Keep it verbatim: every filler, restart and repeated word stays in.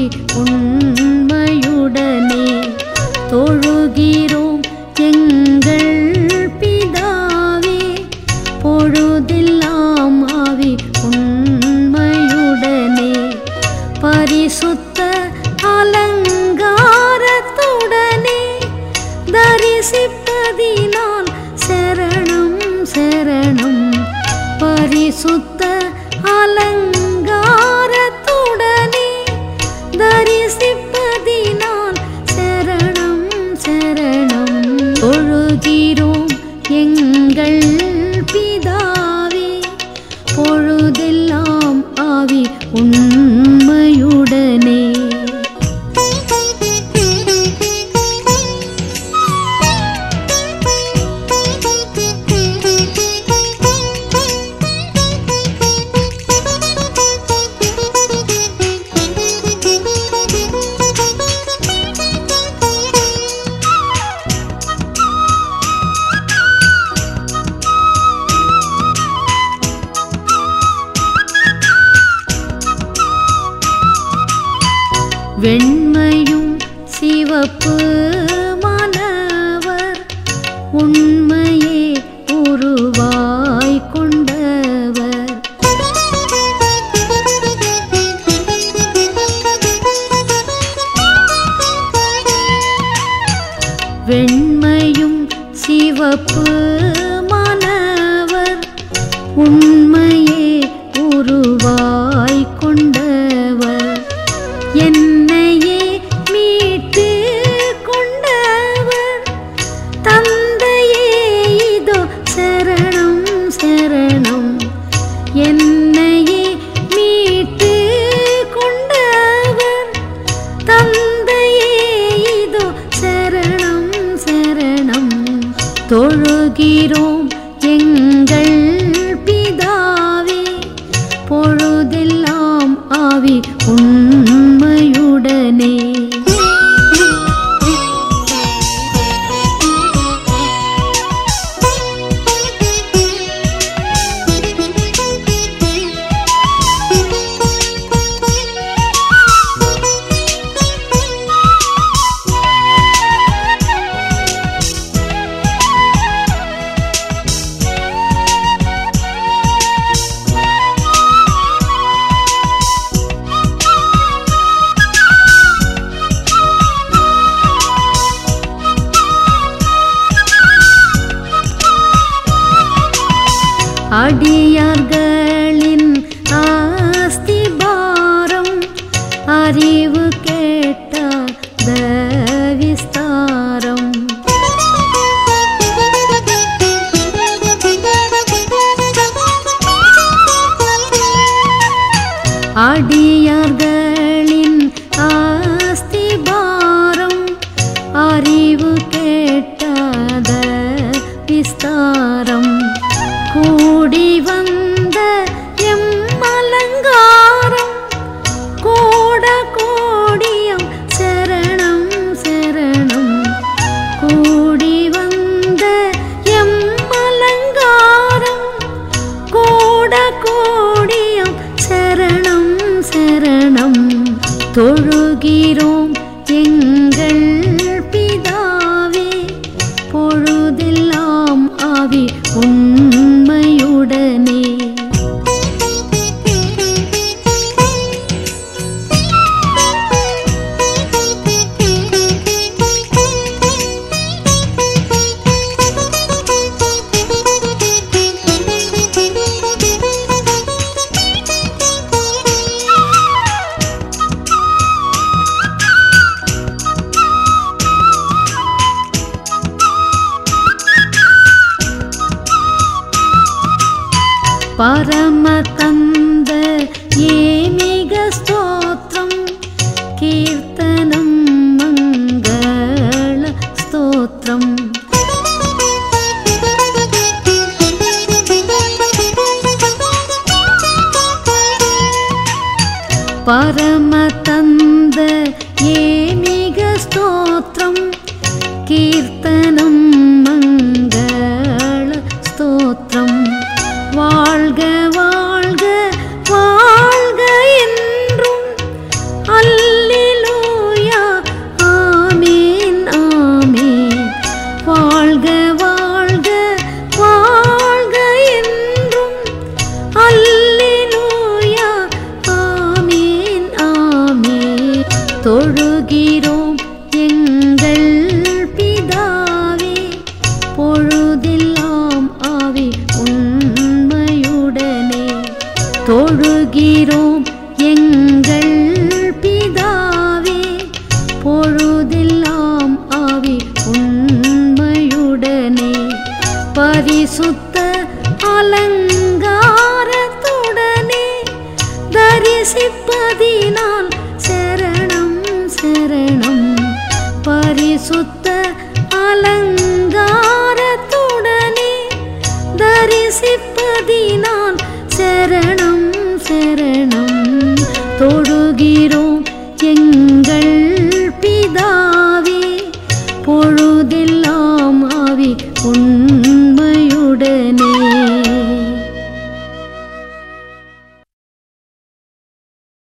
ஆவி உண்மையுடனே தொழுகிறோம் எங்கள் பிதாவே. பொழுதெல்லாம் ஆவி உண்மையுடனே பரிசுத்த அலங்காரத்துடனே தரிசிப்பதினால் சரணம் சரணம். பரிசுத்த அலங்காரத்துடனே தரிசிப்பதினால் சரணம் சரணம். தொழுகிறோம் எங்கள் பிதாவே. பொழுதெல்லாம் ஆவி உண்மையுடனே. வெண்மையும் சிவப்பு மனவர் உண்மையே உருவாய் கொண்டவர். வெண்மையும் சிவப்பு மனவர் உண்மையே உருவாய் கொண்டவர். என்னையே மீட்டு கொண்டவர் தந்தையே இதோ சரணம் சரணம். என்னையே மீட்டு கொண்டவர் தந்தையே இதோ சரணம் சரணம். தொழுகிறோம் எங்கள் பிதாவே. பொழுதெல்லாம் ஆவி உண்மையுடனே. அடியார்களின் ஆஸ்திபாரம் அறிவு கேட்டாத விஸ்தாரம். அடியார்களின் ஆஸ்திபாரம் அறிவு கேட்டாத விஸ்தாரம். கூடி வந்த எம்மலங்காரம் கோட கோடியம் சரணம் சரணம். கூடி வந்த எம்மலங்காரம் கோட கோடியம் சரணம் சரணம். தொழுகிறோம் எங்கள் பிதாவே. பொழுதெல்லாம் ஆவி உண்மையுடனே. பரம தந்த ஏமிக ஸ்தோத்திரம் கீர்த்தனம் மங்கள ஸ்தோத்திரம். பரம தந்த ஏமிக ஸ்தோத்திரம் கீர்த்தனம் மங்கள ஸ்தோத்திரம். வாழ்க வாழ்க வாழ்க என்றும் அல்லே தொழுகிறோம் எங்கள் பிதாவே, பொழுதெல்லாம் ஆவி உண்மையுடனே. தொழுகிறோம் எங்கள் பிதாவே, பொழுதெல்லாம் ஆவி உண்மையுடனே. பரிசுத்த அலங்காரத்துடனே தரிசிப்பதினால் சரணம் சரணம். பரிசுத்த அலங்காரத்துடனே தரிசிப்பதினால் சரணம் சரணம். தொழுகிறோம்